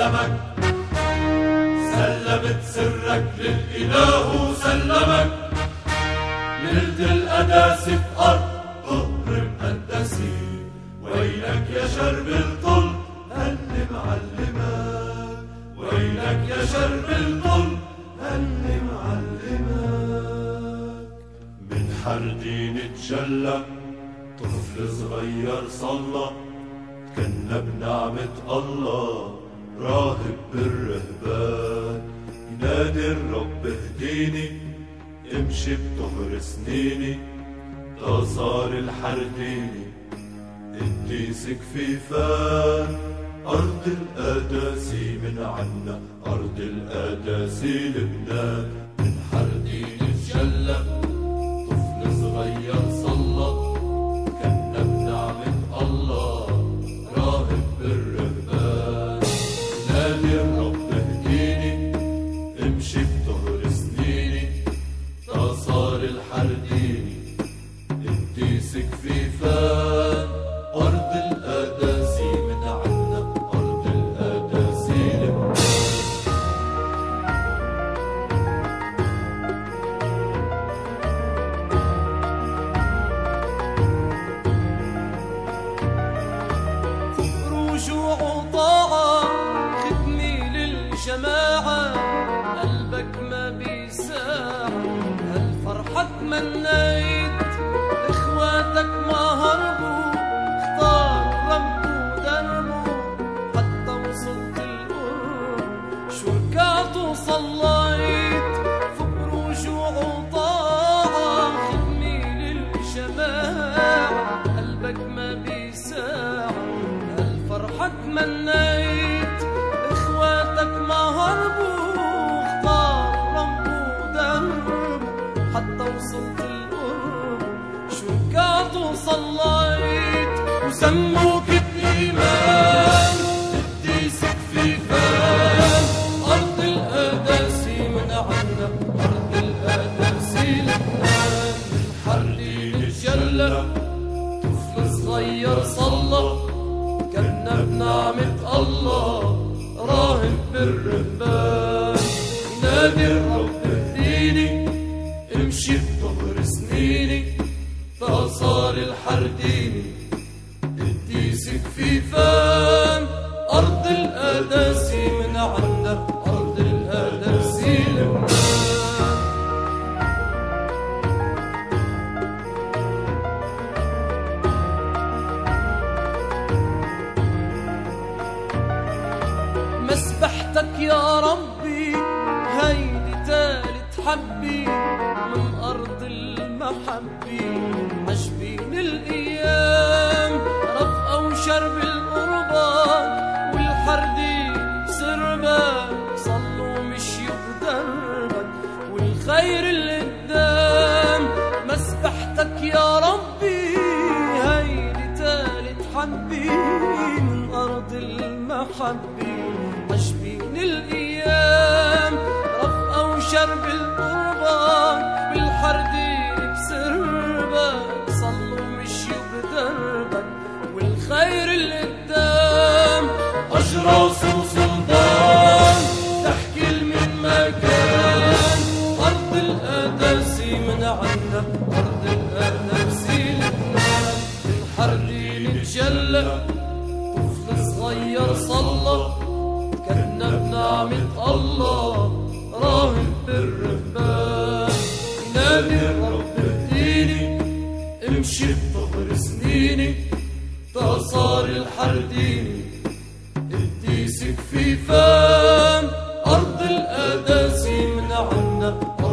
سلمك، سلمت سرك للإله وسلمك. نلت القداسة بأرض ظهر مقدسي، ويلك يا شرب الطل هل معلمك، ويلك يا شرب الطل هل معلمك. من حردين تجلى طفل صغير صلى، كنا بنعمة الله راهب بالرهبان. ينادي الرب اهديني، امشي بطهر سنيني، صار الحرديني قديسك في فان. أرض القداسي من عنا، أرض القداسي لبنان. من حردين تجلى طفل صغير صلى، كنا بنعمة الله راهب بالرهبان. نادي الرب اهديني، امشي بطهر سنيني، صار الحرديني قديسك في فان. أرض القداسي من عنا، أرض القداسي لبنان. رجوع وطاعة خدمي للجماعة، قلبك ما بيساع هالفرحة تمنيت. اخواتك ما هربوا، اختار ربوا ودربوا، حتى وصلت القرب شو ركعت وصليت. فوق رجوع وطاعة خدمي للجماعة، قلبك ما بيساع هالفرحة تمنيت. اخواتك ما هربوا، اختار ربوا ودربوا، حتى وصلت القرب شو ركعت وصليت. وسموك بإيمان قديسك في فان. أرض القداسي من عنا، أرض القداسي لبنان. من حردين تجلى طفل صغير صلى، كنا بنعمة الله راهب بالرهبان. ينادي الرب اهديني، امشي بطهر سنيني، صار الحرديني قديسك في فان. أرض القداسي من عنا، أرض القداسي لبنان. مسبحتك يا ربي هيدي تالت حبي، من أرض المحبة عجبين الأيام. رفقة وشرب القربان والحردين بسربك، صلوا مشيوا بدربك والخير اللي قدام. مسبحتك يا ربي هيدي تالت حبي، من أرض المحبة عجبين الأيام. رفقة وشرب القربان بالحردين بسربك، صلوا مشيوا بدربك والخير اللي قدام. أجراس وسلطان تحكي من مكان، أرض القداسي من عنا، أرض القداسي لبنان. من حردين تجلى طفل صغير صلى، كنا بنعمة الله راهب بالرهبان. ينادي الرب اهديني، امشي بطهر سنيني، صار الحرديني قديسك في فان. أرض القداسي من عنا،